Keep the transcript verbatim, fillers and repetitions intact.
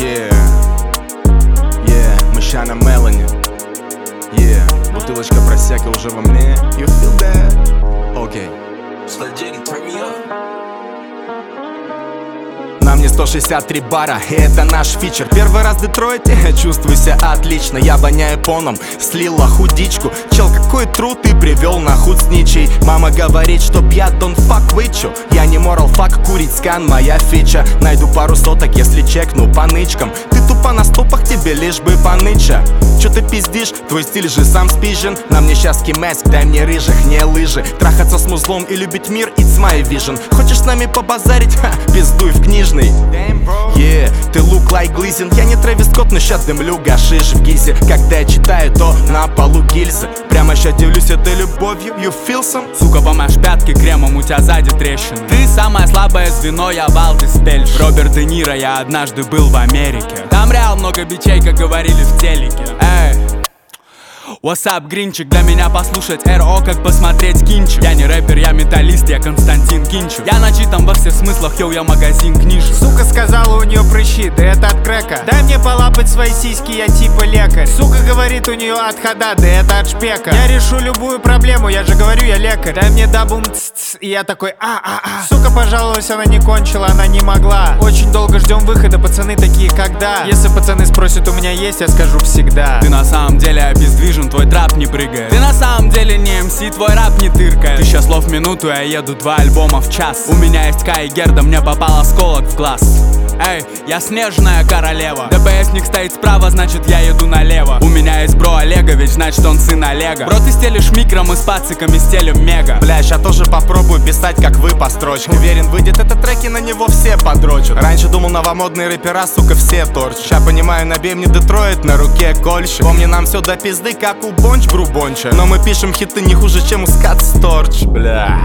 Yeah, yeah, мы ща на Мелани. Yeah, бутылочка просека уже во мне. You feel that? Окей. Нам не сто шестьдесят три бара, и это наш фичер. Первый раз в Детройте, чувствую себя отлично. Я воняю поном, слила худичку. Чел, какой труд ты привел на худ с ничей. Мама говорит, чтоб я don't fuck with you. Я не moral fuck, курить скан моя фича. Найду пару соток, если чекну по нычкам. Ты тупо на стопах, тебе лишь бы поныча. Чё ты пиздишь? Твой стиль же сам спижен. На мне щас кимэск, дай мне рыжих, не лыжи. Трахаться с музлом и любить мир, it's my vision. Хочешь с нами побазарить? Ха, пиздуй в книжный. Yeah, ты look like Glizin. Я не Трэвис Скотт, но щас дымлю гашиш в гизе. Когда я читаю, то на полу гильзы. Прямо ща дивлюсь этой любовью. You feel some? Сука, помажь пятки кремом, у тебя сзади трещины. Ты самое слабое звено, я Валдис Пельш. Роберт Де Ниро, я однажды был в Америке. Там реал много бичей, как говорили в телеке. Эй, what's up, Гринчик? Для меня послушать эр о, как посмотреть кинчик. Я не рэпер, я металлист, я Константин Кинчик. Я начитан во всех смыслах, йоу, я магазин книжек. Сука сказала, у нее прыщи, да это от крека. Дай мне полапать свои сиськи, я типа лекарь. Сука говорит, у нее от хода, да это от шпека. Я решу любую проблему, я же говорю, я лекарь. Дай мне дабум ц-ц, и я такой а-а-а. Сука пожаловалась, она не кончила, она не могла. Очень долго ждем выхода, пацаны такие когда. Если пацаны спросят, у меня есть, я скажу всегда. Ты на самом деле обездвижен, твой трап не прыгает. Ты на самом деле не эм си, твой рэп не тыркает. Тысяча слов в минуту, я еду два альбома в час. У меня есть Кай и Герда, мне попал осколок в глаз. Эй, я снежная королева. ДПСник стоит справа, значит я еду налево. У меня есть бро Олегович, значит он сын Олега. Бро, ты стелишь микро, мы с пациками стелим мега. Бля, ща тоже попробую писать, как вы по строчкам. Уверен, выйдет этот трек и на него все подрочат. Раньше думал, новомодные рэпера, сука, все торчат. Ща понимаю, набей мне Детройт, на руке кольщик. Помни, нам все до пизды, как у Бонч Брубонча. Но мы пишем хиты не хуже, чем у Скат Сторч. Бля.